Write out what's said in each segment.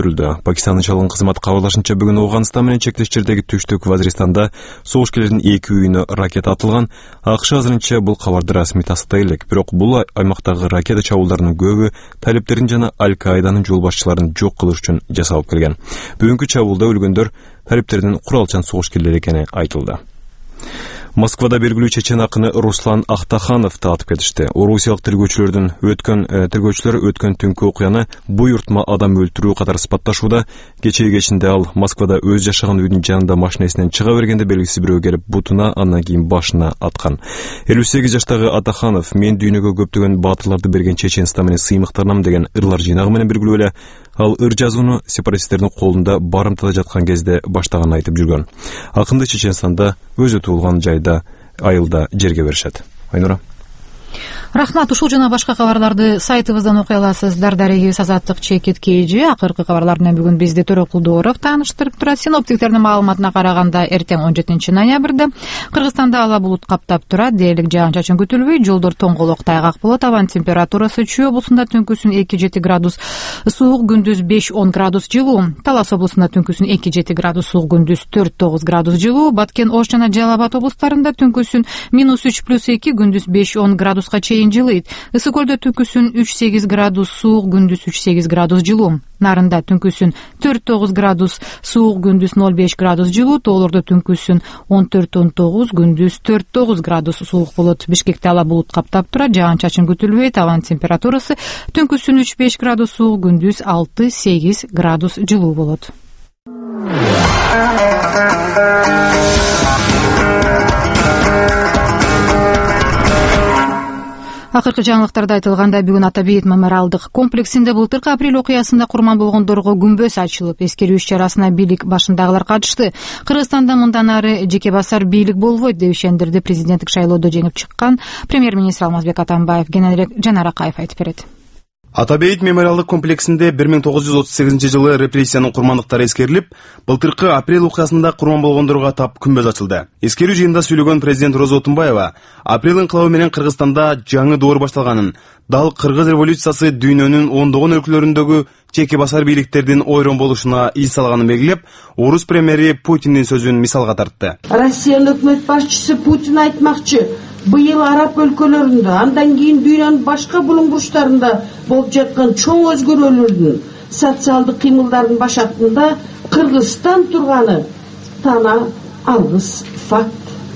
өлтүрүлдү. Пакистандын чалгын кызмат кабарлашынча, бүгүн Ауганстан менен чектеш жердеги түштүк Вазиристанда согушкерлердин 2 үйүнө ракета атылган. АКШ азырынча бул кабарды расмий тастыйт элек, бирок бул аймактагы ракета чабуулдарынын көбү талиптердин жана Аль-Каиданын жол башчыларын жок кылыш үчүн жасалып келген. Бүгүнкү чабуулда өлгөндөр талиптердин куралчан согушкерлери экени айтылды. Москвада белгилүү чечен акыны Руслан Ахтахановду атып кетишти. Орусиялык тергөөчүлөр өткөн түнкү окуяны буйртма адам өлтүрүү катары сыпатташууда. Кечээ ал Москвада өз жашаган үйдүн жанында машинесинен чыга бергенде белгисиз бирөө келип бутуна, андан кийин башына аткан. 58 жаштагы Атаханов мен дүйнөгө көптөгөн баатырларды берген Чеченстан менен сыймыктарнам деген ырлар жыйнагы менен белгилүү эле. Ал ыр жазууну сепаратисттердин колунда барымтада жаткан кезде баштаганын айтып жүргөн. Акынды Чеченстанда өзү туулган жайда айылда жерге беришет. Айнура. Рахмат. Ушул жана башка кабарларды сайтыбыздан окуй аласыздар. Дарегибиз Азаттык Чекит Кейжи. Акыркы кабарлар менен бүгүн бизди Төрөк Кулдуоров тааныштырып турат. Синоптиктердин маалыматына караганда эртең 17 ноябрда Кыргызстанда ала булут каптап турат. Дээрлик жаан-чачын күтүлбөйт. Жолдор тоңголок тайгак болот. Абанын температурасы Чүй облусунда түнкүсүн 2-7 градус суук, күндүз 5-10 градус жылуу. Талас облусунда түнкүсүн 2-7 градус суук, күндүз 4-9 градус жылуу. Баткен, Ош жана Жалал Абад облустарында түнкүсүн -3+2, күндүз 5-10 градуска чейин жылыйт. Ысык көлдө түнкүсүн 3-8 градус суук, күндүз 3-8 градус жылуу. Нарында түнкүсүн 4-9 градус суук, күндүз 0-5 градус жылуу. Тоолордо түнкүсүн 14-19, күндүз 4-9 градус суук болот. Бишкекте ала булут каптап турат. Жаан-чачын күтүлбөйт. Абанын температурасы түнкүсүн 3-5 градус суук, күндүз 6-8 градус жылуу болот. Акыркы жаңылыктарда айтылгандай, бүгүн Ата бейит мемориалдык комплексинде былтыркы апрель окуясында курман болгондорго күмбөз ачылып, эскерүү иш-чарасына бийлик башындагылар катышты. Кыргызстанда мындан ары жеке басар бийлик болбойт деп ишендирди президенттик шайлоодо жеңип чыккан премьер-министр Алмазбек Атамбаев. Кененирээк Жанар Акаев айтып берет. Ата бейит мемориалдык комплексинде 1938 жылы репрессиянын курмандыктары эскерилип, былтыркы апрель окуясында курман болгондорго атап күмбөз ачылды. Эскерүү жыйынында сүйлөгөн президент Роза Отунбаева апрель инкылабы менен Кыргызстанда жаңы доор башталганын, дал кыргыз революциясы дүйнөнүн ондогон өлкөлөрүндөгү жеке басар бийликтердин ойрон болушуна иш салганын белгилеп, орус премьери Путиндин сөзүн мисалга тартты. Россиянын өкмөт башчысы Путин айтмакчы, быйыл араб өлкөлөрүндө, андан кийин дүйнөнүн башка булуң бурчтарында болуп жаткан чоң өзгөрүүлөрдүн социалдык кыймылдардын башатында Кыргызстан турганы тана алгыс факт.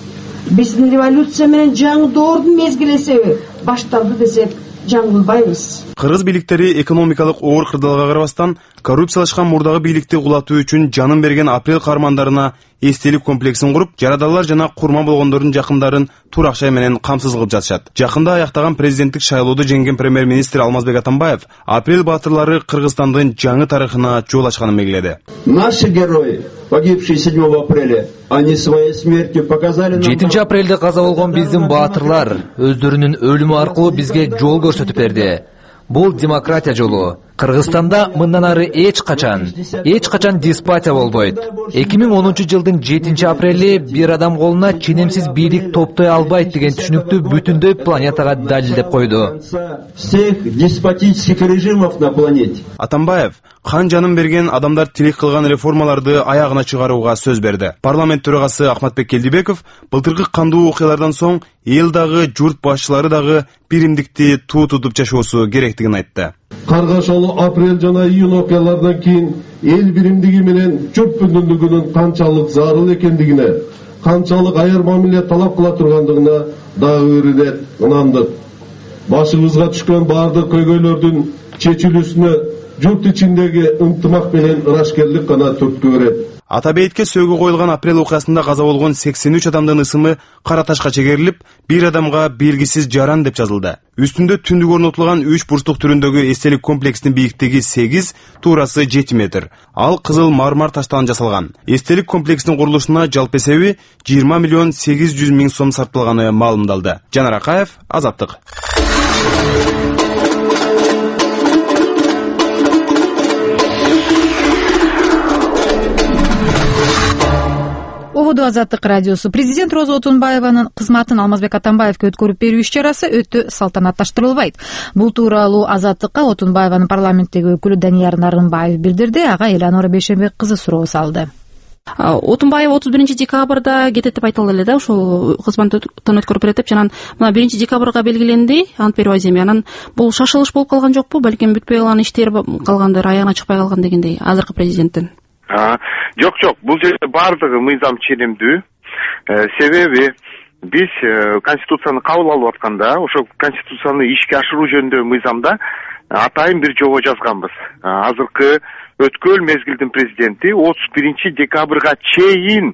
Биздин революция менен жаңы доордун мезгил эсеби башталды десек жаңылбайбыз. Кыргыз бийликтери экономикалык оор кырдаалга карабастан коррупциялашкан мурдагы бийликти кулатуу үчүн жанын берген апрель каармандарына эстелик комплексин куруп, жарадалар жана курман болгондордун жакындарын тур акча менен камсыз кылып жатышат. Жакында аяктаган президенттик шайлоодо жеңген премьер-министр Алмазбек Атамбаев апрель баатырлары Кыргызстандын жаңы тарыхына жол ачканын белгиледи. Наши герои, погибшие 7 апреля, они своей смертью показали нам... 7 апрелде каза болгон биздин баатырлар өздөрүнүн өлүмү аркылуу бизге жол көрсөтүп берди. Бул демократия жолу. Кыргызстанда мындан ары эч качан диспатия болбойт. 2010 жылдын 7 апрели бир адам колуна ченемсиз бийлик топтой албайт деген түшүнүктү бүтүндөй планетага далилдеп койду. Всех деспотических режимов на планете. Атамбаев кан жанын берген адамдар тилек кылган реформаларды аягына чыгарууга сөз берди. Парламент төрагасы Ахматбек Келдибеков былтыркы кандуу окуялардан соң эл дагы журт башчылары дагы биримдикти туу тутуп жашоосу керектигин айтты. Каргашалы апрель жана июнь окуялардан кийин эл биримдиги менен журт бүтүндүгүнүн канчалык зарыл экендигине, канчалык аяр мамиле талап кыла тургандыгына дагы ирет ынандык. Башыбызга түшкөн баардык көйгөйлөрдүн чечилүүсүнө журт ичиндеги ынтымак менен ырашкерлик гана түрткү берет. Ата бейитке сөөгү коюлган апрель окуясында каза болгон 83 адамдын ысымы кара ташка чегерилип, бир адамга белгисиз жаран деп жазылды. Үстүндө түндүк орнотулган 3 бурчтук түрүндөгү эстелик комплексинин бийиктиги 8, туурасы 7 метр. Ал кызыл мармар таштан жасалган. Эстелик комплексинин курулушуна жалпы эсеби 20 миллион 800 миң сом сарпталганы маалымдалды. Жанар Акаев, Азаттык. Жогободу Азаттык радиосу. Президент Роза Отунбаеванын кызматын Алмазбек Атамбаевге өткөрүп берүү иш-чарасы өтө салтанатташтырылбайт. Бул тууралуу Азаттыкка Отунбаеванын парламенттеги өкүлү Данияр Нарымбаев билдирди. Ага Элеонора Бейшенбек кызы суроо салды. Отунбаев 31 декабрда кетет деп айтылды эле да, ошол кызматтан өткөрүп берет деп. Жанан мына 1 декабрга белгиленди ант берүү аземи. Анан бул шашылыш болуп калган жокпу? Балким бүтпөй калган иштер калгандыр, аягына чыкпай калган дегендей азыркы президенттин. Жок, бул жерде баардыгы мыйзам ченемдүү. Себеби биз конституцияны кабыл алып атканда, ошол конституцияны ишке ашыруу жөнүндө мыйзамда атайын бир жобо жазганбыз. Азыркы өткөн мезгилдин президенти 31 декабрга чейин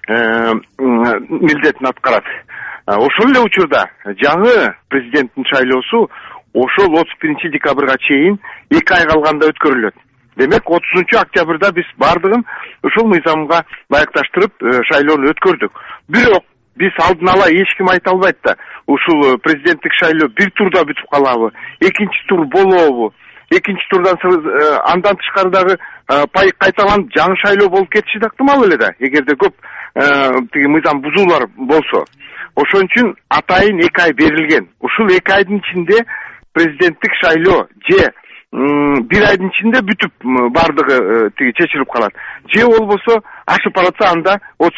милдетин аткарат. Ошол эле учурда жаңы президенттин шайлоосу ошол 31 декабрга чейин 2 ай калганда өткөрүлөт. Демек 30 октябрда биз бардыгын ушул мыйзамга ылайыкташтырып шайлоону өткөрдүк. Бирок биз алдын ала эч ким айта албайт да, ушул президенттик шайлоо бир турда бүтүп калабы, экинчи тур болобу, экинчи турдан андан тышкары дагы кайталанып жаңы шайлоо болуп кетиши да ыктымал эле да, эгерде көп тиги мыйзам бузуулар болсо. Ошон үчүн атайын 2 ай берилген. Ушул 2 айдын ичинде президенттик шайлоо же 1 айдын ичинде бүтүп бардыгы тиги чечилип калат. Же болбосо ашып баратса анда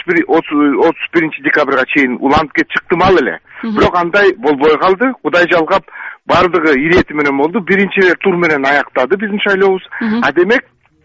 31 декабрга чейин уланып кетиши ыктымал эле. Бирок андай болбой калды. Кудай жалгап бардыгы ирети менен болду. Биринчи тур менен аяктады биздин шайлообуз. А демек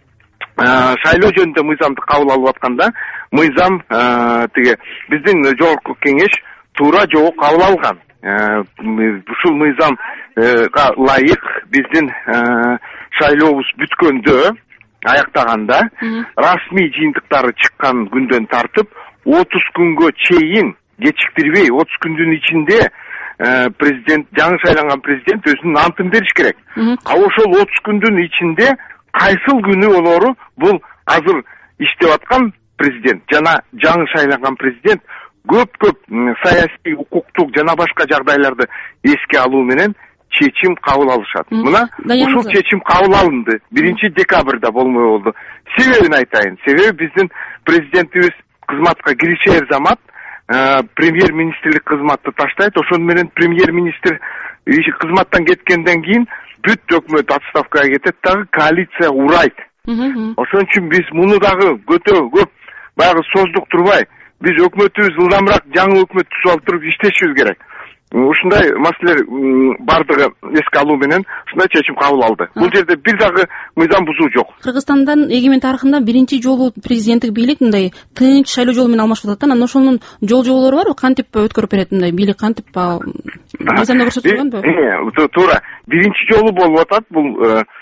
шайлоо жөнүндө мыйзамды кабыл алып атканда мыйзам тиги биздин жогорку кеңеш туура жолу кабыл алган. Ушул мыйзамга ылайык биздин шайлообуз бүткөндө, аяктаганда расмий жыйынтыктары чыккан күндөн тартып 30 күнгө чейин кечиктирбей 30 күндүн ичинде президент, жаңы шайланган президент өзүнүн антын бериш керек. Ошол 30 күндүн ичинде кайсыл күнү болору бул азыр иштеп аткан президент жана жаңы шайланган президент көп саясий, укуктук жана башка жагдайларды эске алуу менен чечим кабыл алышат. Мына ушул чечим кабыл алынды. 1 декабрда болмой болду. Себебин айтайын. Себеби биздин президентибиз кызматка киришер замат премьер-министрлик кызматты таштайт. Ошон менен премьер-министр кызматтан кеткенден кийин бүт өкмөт отставкага кетет, дагы коалиция урайт. Ошон үчүн биз муну дагы өтө көп баягы создуктурбай, биз өкмөтүбүз ылдамыраак жаңы өкмөт түзүп алып туруп иштешибиз керек. Ушундай маселелер бардыгы эске алуу менен ушундай чечим кабыл алды. Бул жерде бир дагы мыйзам бузуу жок. Кыргызстандан эгемен тарыхында биринчи жолу президенттик бийлик мындай тынч шайлоо жолу менен алмашып атат. Анан ошонун жолжоболору барбы? Кантип өткөрүп берет мындай бийлик, кантип мыйзамда көрсөтүлгөнбү? Туура. Биринчи жолу болуп атат бул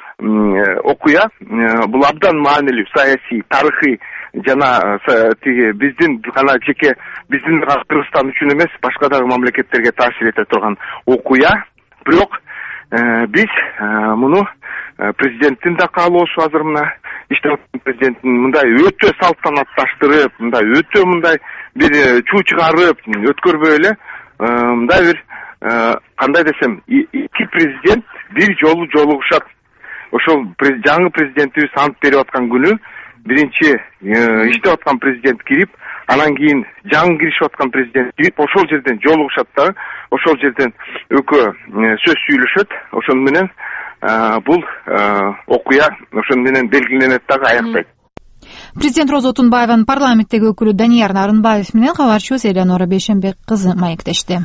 окуя. Бул абдан маанилүү саясий, тарыхый жана тиги биздин гана жеке биздин Кыргызстан үчүн эмес, башка дагы мамлекеттерге таасир эте турган окуя. Бирок биз муну президенттин да каалоосу азыр мына иштеп президенттин мындай өтө салтанатташтырып, мындай бир чуу чыгарып өткөрбөй эле мындай бир кандай десем, 2 президент бир жолу жолугушат. Ошол жаңы президентибиз ант берип аткан күнү биринчи иштеп аткан президент кирип, анан кийин жаңы киришип аткан президент кирип, ошол жерден жолугушат да, ошол жерден экөө сөз сүйлөшөт. Ошон менен бул окуя ошон менен белгиленет дагы аяктайт. Президент Роза Отунбаеванын парламенттеги өкүлү Данияр Нарымбаев менен кабарчыбыз Элеонора Бейшенбек кызы маектешти.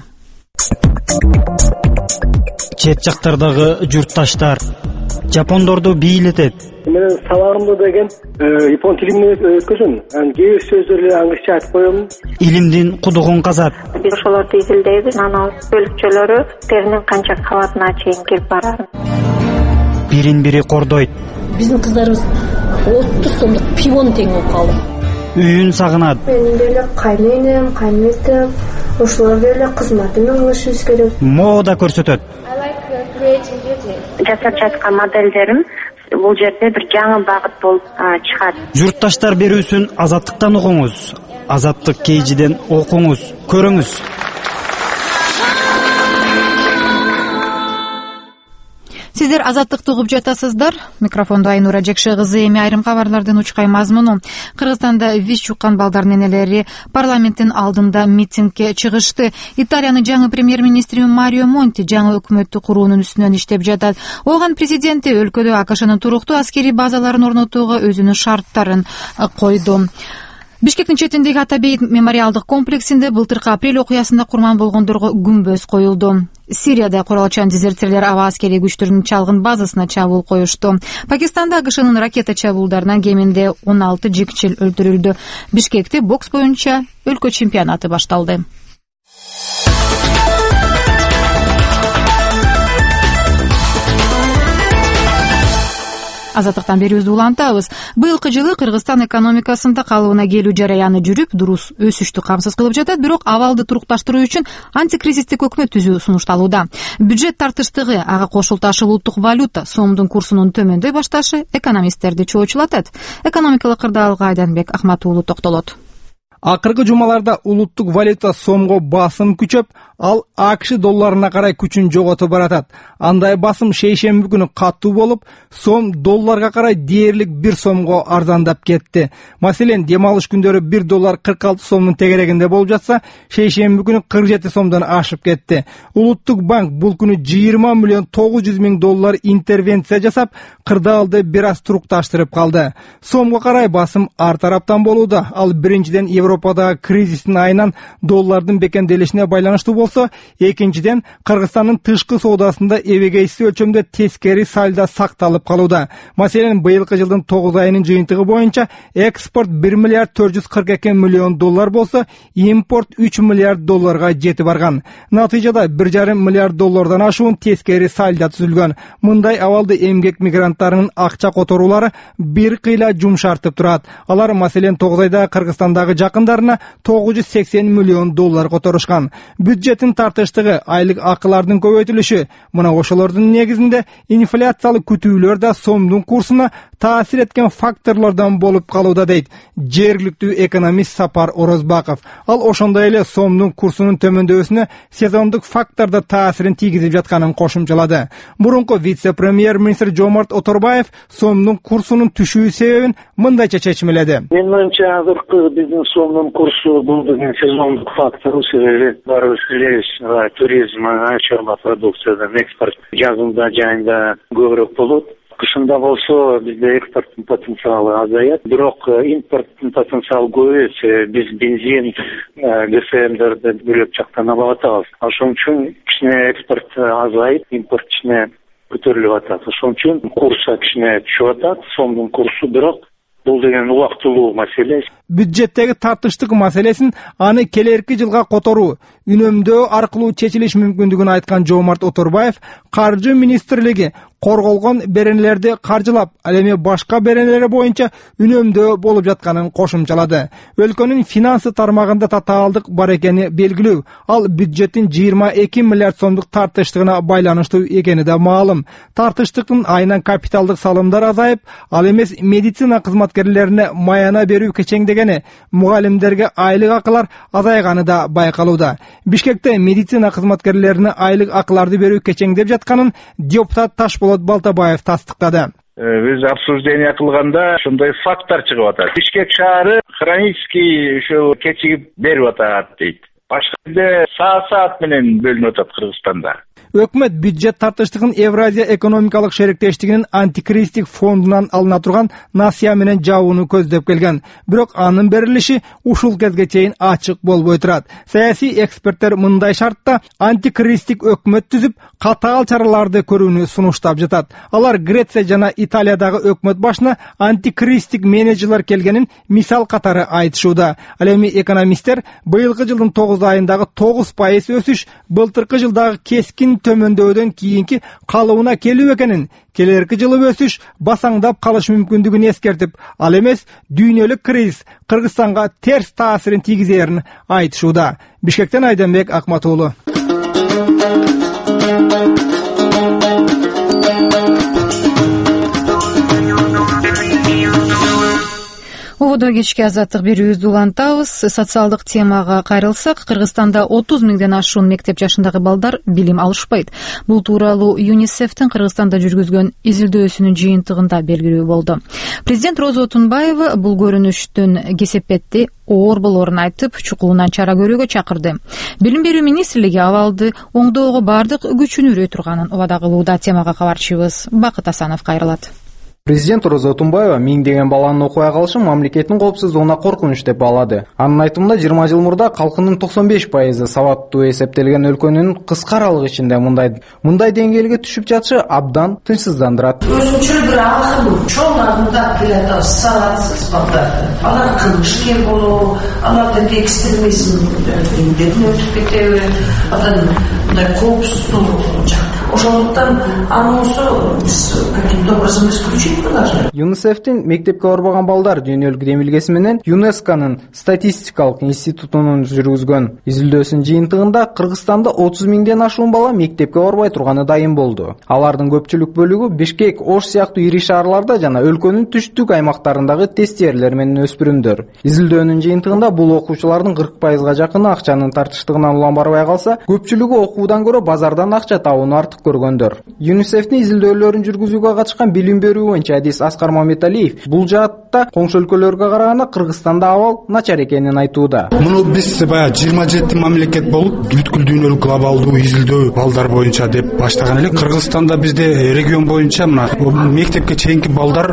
Чет жактардагы журтташтар жапондорду бийлетет. Мен сабагымда деген япон тилинде өткөзөм. Анан кээ бир сөздөрдү англисче айтып коем. Илимдин кудугун казат. Биз ошолорду изилдейбиз. Анан бөлүкчөлөрү теринин канча кабатына чейин кирип барат. Бирин-бири кордойт. Биздин кыздарыбыз 30 сомдук пивон тең болуп калды. Үйүн сагынат. Менин деле кайненем, кайнетем, ошолор деле кызматымды кылышыбыз керек. Мода көрсөтөт. Жасап жаткан моделдерим бул жерде бир жаңы багыт болуп чыгат. Журтташтар берүүсүн Азаттыктан угуңуз. Азаттык KG'ден окуңуз, көрүңүз. Сиздер Азаттыкты угуп жатасыздар. Микрофондо Айнура Жекше кызы. Эми айрым кабарлардын учкай мазмуну. Кыргызстанда ВИЧ жуккан балдардын энелери парламенттин алдында митингге чыгышты. Италиянын жаңы премьер-министри Марио Монти жаңы өкмөттү куруунун үстүнөн иштеп жатат. Оган президенти өлкөдө АКШнын туруктуу аскерий базаларын орнотууга өзүнүн шарттарын койду. Бишкектин четиндеги Атабей мемориалдык комплексинде былтыркы апрель окуясында курман болгондорго күмбөз коюлду. Сирияда куралчан дезертирлер аба аскерий күчтөрүнүн чалгын базасына чабуул коюшту. Пакистанда АКШнын ракета чабуулдарынан кеминде 16 жигчил өлтүрүлдү. Бишкекте бокс боюнча өлкө чемпионаты башталды. Азаттыктан берүүбүздү улантабыз. Быйылкы жылы Кыргызстан экономикасында калыбына келүү жараяны жүрүп, дурус өсүштү камсыз кылып жатат, бирок абалды турукташтыруу үчүн антикризистик өкмөт түзүү сунушталууда. Бюджет тартыштыгы, ага кошулташыл улуттук валюта, сомдун курсунун төмөндөй башташы экономисттерди чоочулатат. Экономикалык кырдаалга Айданбек Ахматуулу токтолот. Акыркы жумаларда улуттук валюта сомго басым күчөп, ал АКШ долларына карай күчүн жоготуп баратат. Андай басым шейшемби күнү каттуу болуп, сом долларга карай дээрлик 1 сомго арзандап кетти. Маселен, дем алыш күндөрү 1 доллар 46 сомдун тегерегинде болуп жатса, шейшемби күнү 47 сомдон ашып кетти. Улуттук банк бул күнү 20 миллион 900 миң доллар интервенция жасап, кырдаалды бир аз турукташтырып калды. Сомго карай басым ар тараптан болууда. Ал биринчиден Европадагы кризистин айынан доллардын бекемделишине байланыштуу болсо, экинчиден Кыргызстандын тышкы соодасында эбегейсиз өлчөмдө тескери сальдо сакталып калууда. Маселен, быйылкы жылдын 9 айынын жыйынтыгы боюнча экспорт 1 миллиард 442 миллион доллар болсо, импорт 3 миллиард долларга жетип барган. Натыйжада 1,5 миллиард доллардан ашуун тескери сальдо түзүлгөн. Мындай абалды эмгек мигранттарынын акча которуулары бир кыйла жумшартып турат. Алар маселен 9 айда Кыргызстандагы жакындарына 980 миллион доллар которушкан. Бюджеттин тартыштыгы, айлык акылардын көбөйтүлүшү, мына ошолордун негизинде инфляциялык күтүүлөр да сомдун курсуна таасир эткен факторлордон болуп калууда, дейт жергиликтүү экономист Сапар Орозбаков. Ал ошондой эле сомдун курсунун төмөндөбөсүнө сезондук фактор да таасирин тийгизип жатканын кошумчалады. Мурунку вице-премьер-министр Жомарт Оторбаев сомдун курсунун түшүү себебин мындайча чечмеледи. Менин оюмча, азыркы биздин сомдун курсу бул деген сезондук фактор, себеби баарыбыз билебиз, туризм, чарба продукциядан экспорт жазында жайында көбүрөөк болот. Кышында болсо бизде экспорттун потенциалы азаят, бирок импорттун потенциалы көп. Биз бензин, ГСМдерди бөлөк жактан алып атабыз. Ошон үчүн кичине экспорт азайып, импорт кичине көтөрүлүп атат. Ошон үчүн курс кичине түшүп атат, сомдун курсу, бирок бул деген убактылуу маселе. Бюджеттеги тартыштык маселесин аны келерки жылга которуу, үнөмдөө аркылуу чечилиш мүмкүндүгүн айткан Жомарт Оторбаев, каржы министрлиги корголгон беренелерди каржылап, ал эми башка беренелер боюнча үнөмдөө болуп жатканын кошумчалады. Өлкөнүн финансы тармагында татаалдык бар экени белгилүү. Ал бюджеттин 22 миллиард сомдук тартыштыгына байланыштуу экени да маалым. Тартыштыктын айынан капиталдык салымдар азайып, ал эмес медицина кызматкерлерине маяна берүү кечеңдегени, мугалимдерге айлык акылар азайганы да байкалууда. Бишкекте медицина кызматкерлерине айлык акыларды берүү кечеңдеп жатканын депутат Ташболот Балтабаев тастыктады. Биз обсуждение кылганда ошондой фактор чыгып атат. Бишкек шаары хронический ошо кечигип берип атат дейт. Башка жерде саат менен бөлүнүп атат Кыргызстанда. Өкмөт бюджет тартыштыгын Евразия экономикалык шериктештигинин антикризистик фондунан алына турган насыя менен жабууну көздөп келген. Бирок анын берилиши ушул кезге чейин ачык болбой турат. Саясий эксперттер мындай шартта антикризистик өкмөт түзүп, катаал чараларды көрүүнү сунуштап жатат. Алар Греция жана Италиядагы өкмөт башына антикризистик менеджерлер келгенин мисал катары айтышууда. Ал эми экономисттер быйылкы жылдын 9 айындагы 9% өсүш былтыркы жылдагы кескин төмөндөүүдөн кийинки калыбына келүү экенин, келерки жылы өсүш басаңдап калыш мүмкүндүгүн эскертип, ал эмес дүйнөлүк кризис Кыргызстанга терс таасирин тийгизерин айтышууда. Бишкектен Айданбек Акматуулу. ободо кечки азаттык берүүбүздү улантабыз. Социалдык темага кайрылсак, Кыргызстанда 30 миңден ашуун мектеп жашындагы балдар билим алышпайт. Бул тууралуу ЮНИСЕФтин Кыргызстанда жүргүзгөн изилдөөсүнүн жыйынтыгында белгилүү болду. Президент Роза Отунбаева бул көрүнүштүн кесепетти оор болорун айтып, чукулунан чара көрүүгө чакырды. Билим берүү министрлиги абалды оңдоого бардык күчүн үрөй турганын убада кылууда. Темага кабарчыбыз Бакыт Асанов кайрылат. Президент Роза Отунбаева миңдеген баланын окуй калышы мамлекеттин коопсуздугуна коркунуч деп баалады. Анын айтымында 20 жыл мурда калкынын 95% сабаттуу эсептелген өлкөнүн кыска аралык ичинде мындай деңгээлге түшүп жатышы абдан тынчсыздандырат. Өзүнчө бир акыл чоң адымдар келет, сабатсыз балдар. Алар кылмышкер болуу, аларды экстремизм деңгээлине өтүп кетеби, анан мындай коопсуздук жак. Ошондуктан анысы каким-то образом исключить должны. ЮНИСЕФтин мектепке барбаган балдар дүйнөлүк демилгеси менен ЮНЕСКОнун статистикалык институтунун жүргүзгөн изилдөөсүнүн жыйынтыгында Кыргызстанда 30 миңден ашуун бала мектепке барбай турганы дайым болду. Алардын көпчүлүк бөлүгү Бишкек, Ош сыяктуу ири шаарларда жана өлкөнүн түштүк аймактарындагы тестиерлер менен өспүрүмдөр. Изилдөөнүн жыйынтыгында бул окуучулардын 40%га жакыны акчанын тартыштыгынан улам барбай калса, көпчүлүгү окуудан көрө базардан акча табууну артык көргөндөр. ЮНИСЕФтин изилдөөлөрүн жүргүзүүгө катышкан билим берүү боюнча адис Аскар Маматалиев бул жаатта коңшу өлкөлөргө караганда Кыргызстанда абал начар экенин айтууда. Муну биз баягы 27 мамлекет болуп бүткүл дүйнөлүк глобалдуу изилдөө балдар боюнча деп баштаган элек. Кыргызстанда бизде регион боюнча мына мектепке чейинки балдар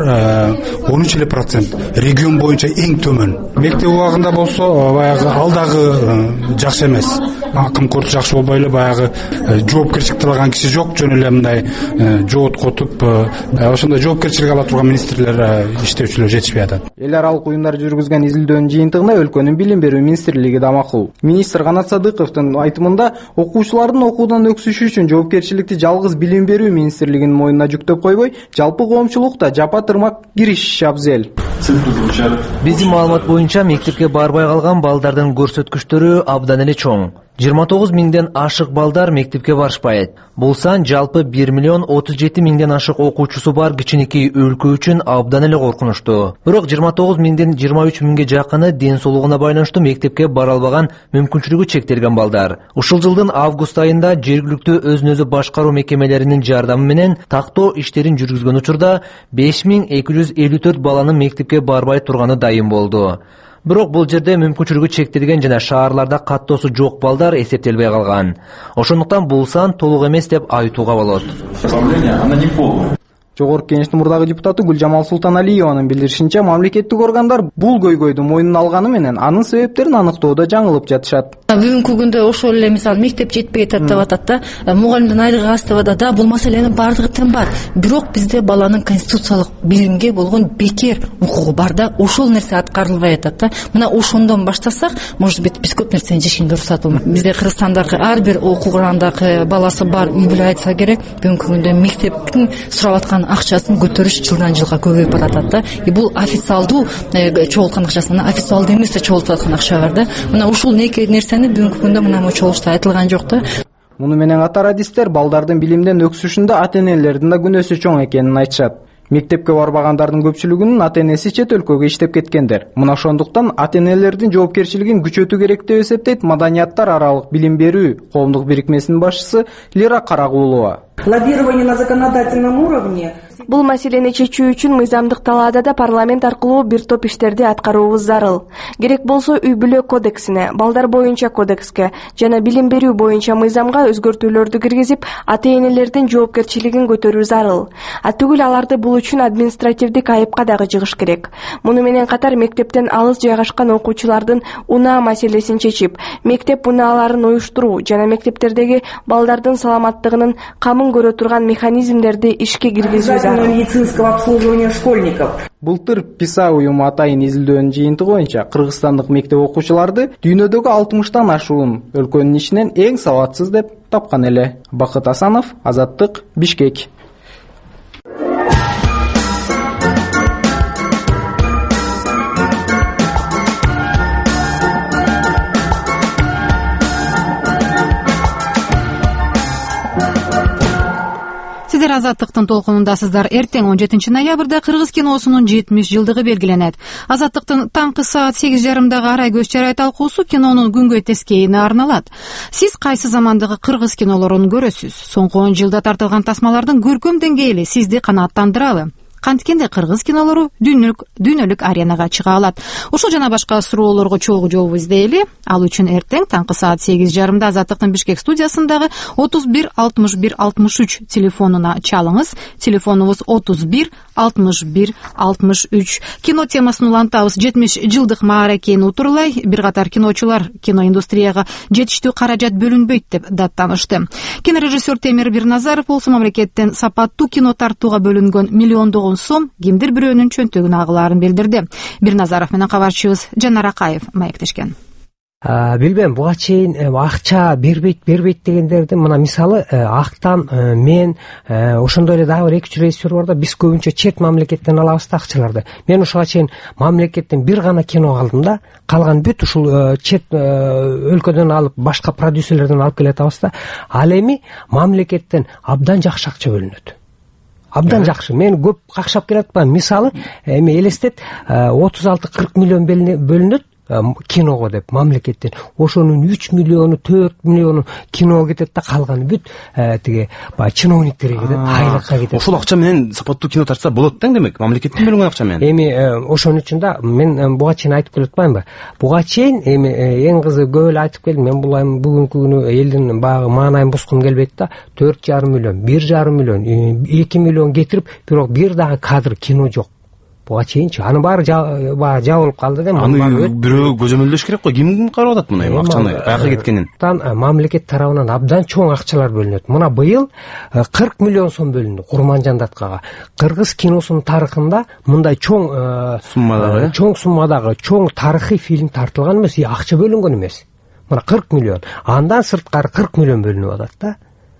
13%, регион боюнча эң төмөн. Мектеп убагында болсо баягы алдагы жакшы эмес. Кымкорт жакшы болбой эле баягы жоопкерчиликти алган киши жок, жөн эле мындай жооткотуп ошондой жоопкерчилик ала турган министрлер, иштөөчүлөр жетишпей атат. Эл аралык уюмдар жүргүзгөн изилдөөнүн жыйынтыгында өлкөнүн билим берүү министрлиги да макул. Министр Канат Садыковдун айтымында окуучулардын окуудан өксүшү үчүн жоопкерчиликти жалгыз билим берүү министрлигинин мойнуна жүктөп койбой, жалпы коомчулукта жапа тырмак киришиши абзел. Биздин маалымат боюнча мектепке барбай калган балдардын көрсөткүчтөрү абдан эле чоң. 29 миңден ашык балдар мектепке барышпайт. Бул сан жалпы 1 миллион 37 миңден ашык окуучусу бар кичинекей өлкө үчүн абдан эле коркунучтуу. Бирок 29 миңден 23 миңге жакыны ден соолугуна байланыштуу мектепке бара албаган, мүмкүнчүлүгү чектелген балдар. Ушул жылдын август айында жергиликтүү өзүн өзү башкаруу мекемелеринин жардамы менен тактоо иштерин жүргүзгөн учурда 5254 баланын мектепке барбай турганы дайым болду. Бирок бул жерде мүмкүнчүлүгү чектелген жана шаарларда каттоосу жок балдар эсептелбей калган. Ошондуктан бул сан толук эмес деп айтууга болот. Жогорку Кеңештин мурдагы депутаты Гүлжамал Султаналиеванын билдиришинче, мамлекеттик органдар бул көйгөйдү мойнуна алганы менен анын себептерин аныктоодо жаңылып жатышат. Бүгүнкү күндө ошол эле мисалы мектеп жетпей атат деп атат да, мугалимдин айлыгы аз деп атат да, бул маселенин бардыгы тем бар. Бирок бизде баланын конституциялык билимге болгон бекер укугу бар да, ошол нерсе аткарылбай атат да. Мына ошондон баштасак, может быть, биз көп нерсени жешинге уруксат болмок. Бизде Кыргызстандагы ар бир окугандагы баласы бар үй бүлө айтса керек, бүгүнкү күндө мектептин сурап аткан акчасын көтөрүш жылдан жылга көбөйүп баратат да. Бул официалдуу чогулткан акчасынан официалдуу эмес чогултуп аткан акча бар да. Мына ушул нерсени бүгүнкү күндө мына чогулушта айтылган жок да. Муну менен катар адистер балдардын билимден өксүшүндө ата-энелердин да күнөөсү чоң экенин айтышат. Мектепке барбагандардын көпчүлүгүнүн ата-энеси чет өлкөгө иштеп кеткендер. Мына ошондуктан ата-энелердин жоопкерчилигин күчөтүү керек деп эсептейт Маданияттар аралык билим берүү коомдук бирикмесинин башчысы Лира Карагулова. Лоббирование на законодательном уровне. Бул маселени чечүү үчүн мыйзамдык талаада да парламент аркылуу бир топ иштерди аткаруубуз зарыл. Керек болсо үй бүлө кодексине, балдар боюнча кодекске жана билим берүү боюнча мыйзамга өзгөртүүлөрдү киргизип, ата-энелердин жоопкерчилигин көтөрүү зарыл. Түгүл аларды бул үчүн административдик айыпка дагы жыгыш керек. Муну менен катар мектептен алыс жайгашкан окуучулардын унаа маселесин чечип, мектеп унааларын уюштуруу жана мектептердеги балдардын саламаттыгынын камын көрө турган механизмдерди ишке киргизүү зарыл. Медицинского обслуживания школьников. Былтыр ПИСА уюму атайын изилдөөнүн жыйынтыгы боюнча кыргызстандык мектеп окуучуларды дүйнөдөгү 60тан ашуун өлкөнүн ичинен эң сабатсыз деп тапкан эле. Бакыт Асанов, Азаттык, Бишкек. Сиздер Азаттыктын толкунундасыздар. Эртең 17 ноябрда Кыргыз киносунун 70 жылдыгы белгиленет. Азаттыктын таңкы саат 8:30 арай көз чарай талкуусу кинонун күнгөй тескейине арналат. Сиз кайсы замандагы кыргыз кинолорун көрөсүз? Соңку 10 жылда тартылган тасмалардын көркөм деңгээли сизди канааттандырабы? Канткенде кыргыз кинолору дүйнөлүк аренага чыга алат? Ушул жана башка суроолорго чогуу жооп издейли. Ал үчүн эртең таңкы саат 8:30 Азаттыктын Бишкек студиясындагы 31 61 63 телефонуна чалыңыз. Телефонубуз 31 61 63. Кино темасын улантабыз. 70 жылдык мааракени утурлай бир катар киночулар киноиндустрияга жетиштүү каражат бөлүнбөйт деп даттанышты. Кинорежиссер Темир Бирназаров болсо мамлекеттен сапаттуу кино тартууга бөлүнгөн миллиондогон сом кимдир бирөөнүн чөнтөгүнө агылаарын билдирди. Бирназаров менен кабарчыбыз Жанар Акаев маектешкен. Билбейм, буга чейин акча бербейт дегендерди мына мисалы Актан мен ошондой эле дагы бир 2-3 режиссер бар да, биз көбүнчө чет мамлекеттен алабыз да акчаларды. Мен ушуга чейин мамлекеттен бир гана кино алдым да, калган бүт ушул чет өлкөдөн алып башка продюсерлерден алып келатабыз да. Ал эми мамлекеттен абдан жакшы акча бөлүнөт. Абдан жакшы. Мен көп какшап келатпайм. Мисалы, эми элестет 36-40 миллион бөлүнөт киного деп мамлекеттен. Ошонун 3 миллиону, 4 миллиону киного кетет да, калганы бүт тиги чиновниктерге кетет, айлыкка кетет. Ошол акча менен сапаттуу кино тартса болот да, демек, мамлекеттен бөлүнгөн акча менен. Эми ошон үчүн да мен буга чейин айтып келатпаймынбы? Буга чейин эми эң кызыгы көп эле айтып келдим. Мен бул бүгүнкү күнү элдин багы маанайын бускум келбейт да. 4,5 миллион, 1,5 миллион, 2 миллион кетирип, бирок бир дагы кадр кино жок. Буга чейинчи аны баары жабылып калды да. Аны бирөө көзөмөлдөш керек го. Ким карап атат муну акчаны каяка кеткенин? Мамлекет тарабынан абдан чоң акчалар бөлүнөт. Мына быйыл 40 миллион сом бөлүндү Курманжан Даткага. Кыргыз киносунун тарыхында мындай чоң суммадагы чоң тарыхый фильм тартылган эмес, акча бөлүнгөн эмес. Мына 40 миллион. Андан сырткары 40 миллион бөлүнүп атат да.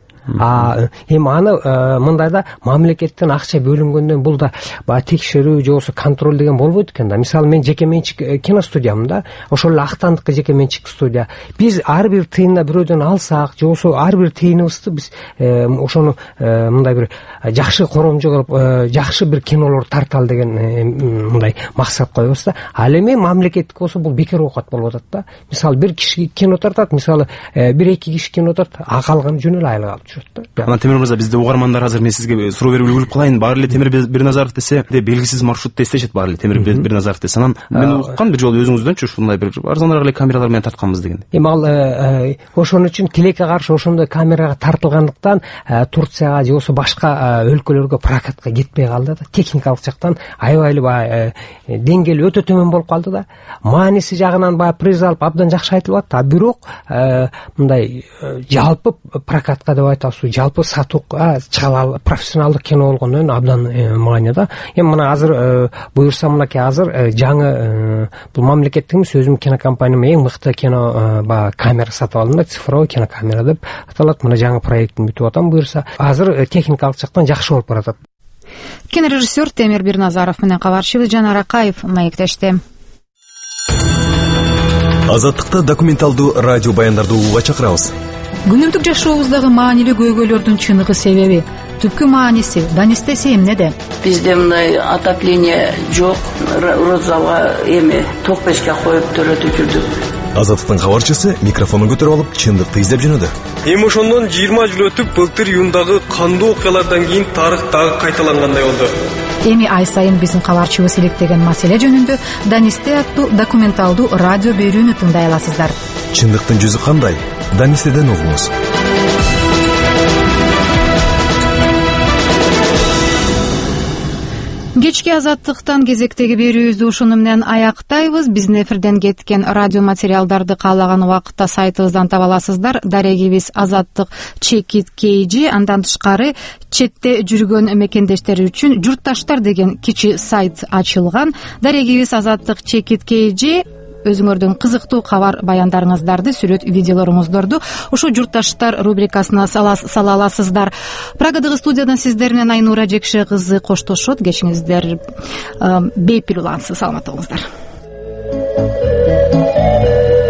Эми аны мындайда мамлекеттен акча бөлүнгөндөн бул да текшерүү же болбосо контроль деген болбойт экен да. Мисалы мен жеке менчик кино студиямын да. Ошол эле Актандыкы жеке менчик студия. Биз ар бир тыйында бирөөдөн алсак, же болбосо ар бир тыйыныбызды биз ошону мындай бир жакшы коромжо кылып, жакшы бир кинолор тарталы деген мындай максат коебуз да. Ал эми мамлекеттик болсо бул бекер оокат болуп атат да. Мисалы бир киши кино тартат, мисалы 1-2 киши кино тартат, калган жөн эле айлык алып. Ана Темир мырза, бизде угармандар азыр мен сизге суроо берип үлгүрүп калайын. Баары эле Темир Бирназаров десе, белгисиз маршрутта эстешет баары эле Темир Бирназаров десе. Анан мен уккан бир жолу өзүңүздөнчү ушундай бир арзаныраак эле камералар менен тартканбыз деген. Эми ал ошон үчүн тилекке каршы ошондой камерага тартылгандыктан Турцияга же болбосо башка өлкөлөргө прокатка кетпей калды да. Техникалык жактан аябай эле деңгээли өтө төмөн болуп калды да. Мааниси жагынан приз алып абдан жакшы айтылып атты. Бирок мындай жалпы прокатка деп жалпы сатууга чыга профессионалдык кино болгондон абдан маани да. Эми мына азыр буюрса мынакей азыр жаңы бул мамлекеттиң өзүм кинокомпаниям эң мыкты кино камера сатып алдым да, цифровой кинокамера деп аталат. Мына жаңы проектин бүтүп атам буюрса. Азыр техникалык жактан жакшы болуп баратат. Кинорежиссер Темир Бирназаров менен кабарчыбыз Жанар Акаев маектешти. Азаттыкта документалдуу радио баяндарды угууга чакырабыз. Күнүмдүк жашообуздагы маанилүү көйгөйлөрдүн чыныгы себеби, түпкү мааниси Данистесе эмнеде? Бизде мындай отопление жок, розага эми ток печке коюп төрөтүп жүрдүк. Азаттыктын кабарчысы микрофонун көтөрүп алып чындыкты издеп жөнөдү. Эми ошондон 20 жыл өтүп, былтыр июндагы кандуу окуялардан кийин тарых дагы кайталангандай болду. Эми ай сайын биздин кабарчыбыз иликтеген маселе жөнүндө Данисте аттуу документалдуу радио берүүнү тыңдай аласыздар. Чындыктын жүзү кандай? Данистеден угуңуз. Кечки Азаттыктан кезектеги берүүбүздү ушуну менен аяктайбыз. Биздин эфирден кеткен радио материалдарды каалаган убакытта сайтыбыздан таба аласыздар. Дарегибиз Азаттык @kg. Андан тышкары четте жүргөн мекендештер үчүн журтташтар деген кичи сайт ачылган. Дарегибиз Азаттык @kg. Өзүңөрдүн кызыктуу кабар баяндарыңыздарды, сүрөт видеолоруңуздорду ошо журтташтар рубрикасына сала аласыздар. Прагадагы студиядан сиздер менен Айнура Жекше кызы коштошот. Кечиңиздер бейпил улансыз, саламат болуңуздар.